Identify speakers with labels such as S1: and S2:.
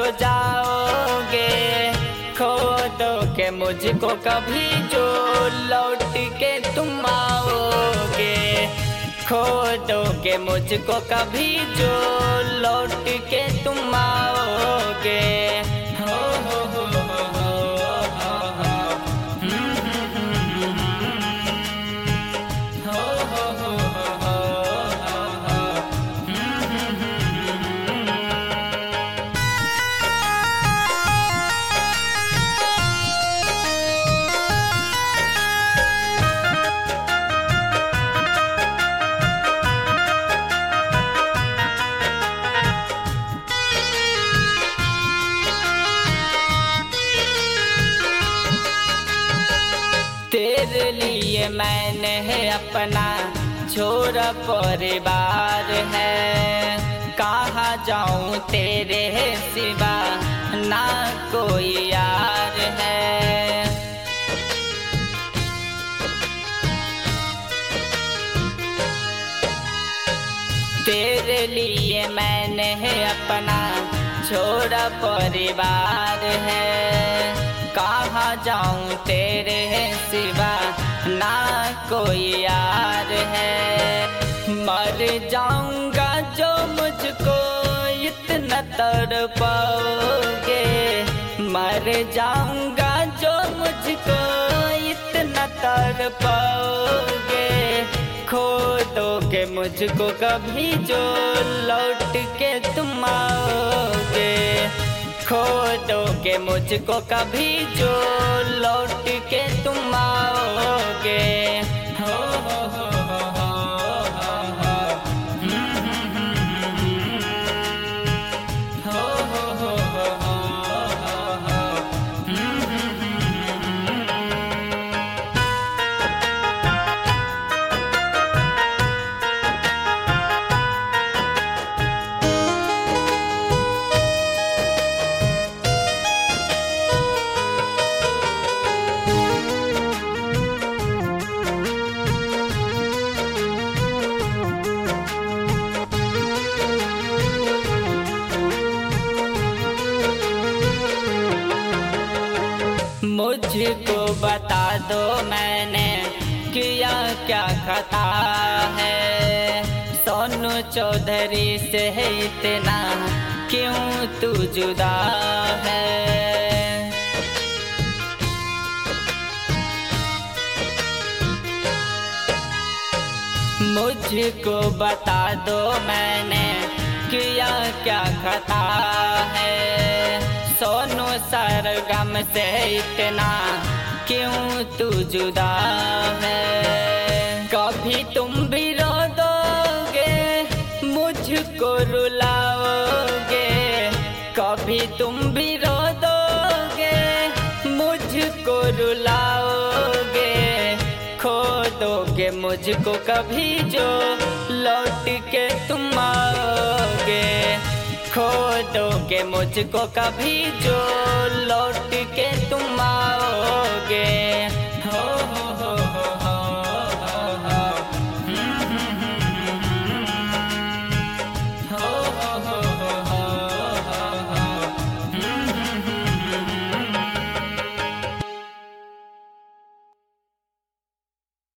S1: जाओगे, खो दोगे मुझको कभी जो लौट के तुम आओगे, खो दोगे मुझको कभी जो लौट के तुम आओगे। हो हो हो हो हो हो हो हो हो तेरे लिए मैंने है अपना छोरा परिवार है, कहाँ जाऊँ तेरे सिवा ना कोई यार है। तेरे लिए मैंने है अपना छोरा परिवार है, कहाँ जाऊँ तेरे सिवा ना कोई यार है। मर जाऊँगा जो मुझको इतना तड़पाओगे, मर जाऊँगा जो मुझको इतना तड़पाओगे, खो दोगे मुझको कभी जो लौट के तुम आओगे, खो दोगे मुझको कभी जो लौट के तुम आओगे। हो हो हो हो हो हो हो हो हो। मुझको बता दो मैंने किया क्या खता है, सोनू चौधरी से है इतना क्यों तू जुदा है। मुझको बता दो मैंने किया क्या खता है, सोनू सरगम से इतना क्यों तू जुदा है। कभी तुम भी रो दोगे मुझको रुलाओगे, कभी तुम भी रो दोगे मुझको रुलाओगे, खो दोगे मुझको कभी जो लौट के तुम आओगे, खो दोगे मुझको कभी जो लौट के तुम आओगे।